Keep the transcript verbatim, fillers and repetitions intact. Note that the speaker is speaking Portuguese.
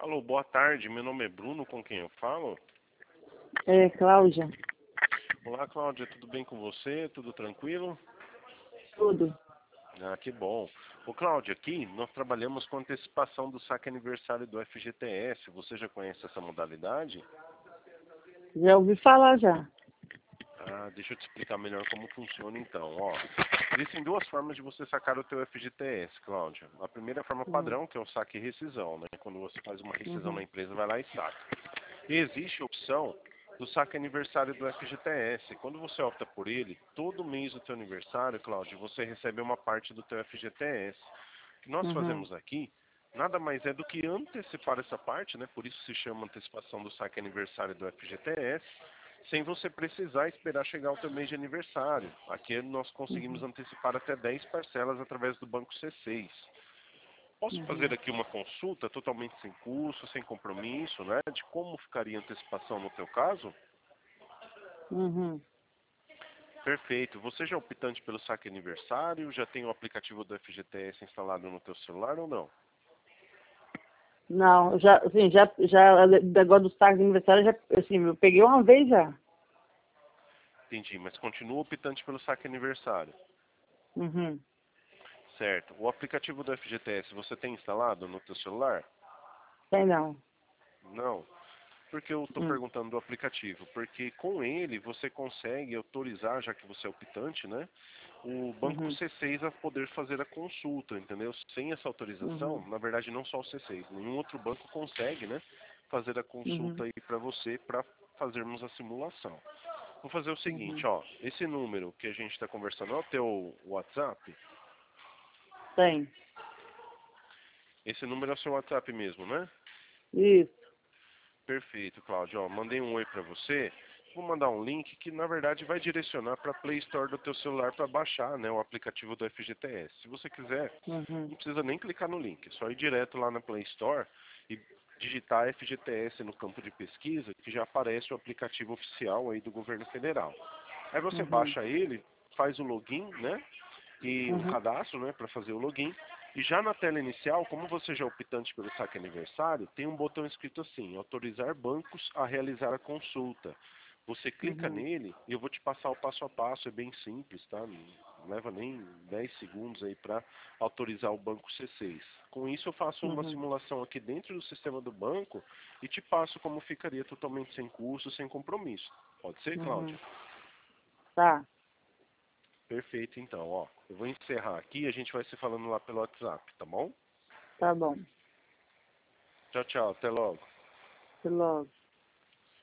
Alô, boa tarde. Meu nome é Bruno, com quem eu falo? É, Cláudia. Olá, Cláudia, tudo bem com você? Tudo tranquilo? Tudo. Ah, que bom. Ô, Cláudia, aqui nós trabalhamos com antecipação do saque aniversário do F G T S. Você já conhece essa modalidade? Já ouvi falar já. Ah, deixa eu te explicar melhor como funciona então. Ó, existem duas formas de você sacar o teu F G T S, Cláudia. A primeira é a forma Uhum. padrão, que é o saque e rescisão, né? Quando você faz uma rescisão na Uhum. empresa, vai lá e saca. E existe a opção do saque aniversário do F G T S. Quando você opta por ele, todo mês do teu aniversário, Cláudio, você recebe uma parte do teu F G T S. O que nós Uhum. fazemos aqui, nada mais é do que antecipar essa parte, né? Por isso se chama antecipação do saque aniversário do F G T S, sem você precisar esperar chegar o teu mês de aniversário. Aqui nós conseguimos Uhum. antecipar até dez parcelas através do Banco C seis. Posso fazer Uhum. aqui uma consulta totalmente sem custo, sem compromisso, né? De como ficaria a antecipação no teu caso? Uhum. Perfeito. Você já é optante pelo saque aniversário? Já tem o aplicativo do F G T S instalado no teu celular ou não? Não, já, assim, já, já, agora do saco de aniversário, já, assim, eu peguei uma vez já. Entendi, mas continua optante pelo saque aniversário. Uhum. Certo. O aplicativo do F G T S você tem instalado no teu celular? Tem não. Não. Por que eu estou Hum. perguntando do aplicativo? Porque com ele você consegue autorizar, já que você é optante, né? O Banco Uhum. C seis a poder fazer a consulta, entendeu? Sem essa autorização, Uhum. na verdade não só o C seis, nenhum outro banco consegue, né? Fazer a consulta Uhum. aí para você, para fazermos a simulação. Vou fazer o seguinte, Uhum. ó. Esse número que a gente está conversando é o teu WhatsApp? Tem. Esse número é o seu WhatsApp mesmo, né? Isso. Perfeito, Cláudio. Ó, mandei um oi para você. Vou mandar um link que na verdade vai direcionar para a Play Store do teu celular para baixar, né, o aplicativo do F G T S. Se você quiser, Uhum. não precisa nem clicar no link, é só ir direto lá na Play Store e digitar F G T S no campo de pesquisa, que já aparece o aplicativo oficial aí do governo federal. Aí você Uhum. baixa ele, faz o login, né? E um Uhum. cadastro, né, para fazer o login. E já na tela inicial, como você já é optante pelo saque aniversário, tem um botão escrito assim, autorizar bancos a realizar a consulta. Você clica Uhum. nele e eu vou te passar o passo a passo, é bem simples, tá? Não leva nem dez segundos aí para autorizar o banco C seis. Com isso eu faço uma Uhum. simulação aqui dentro do sistema do banco e te passo como ficaria totalmente sem custo, sem compromisso. Pode ser, Cláudia? Uhum. Tá. Perfeito, então, ó. Eu vou encerrar aqui e a gente vai se falando lá pelo WhatsApp, tá bom? Tá bom. Tchau, tchau. Até logo. Até logo.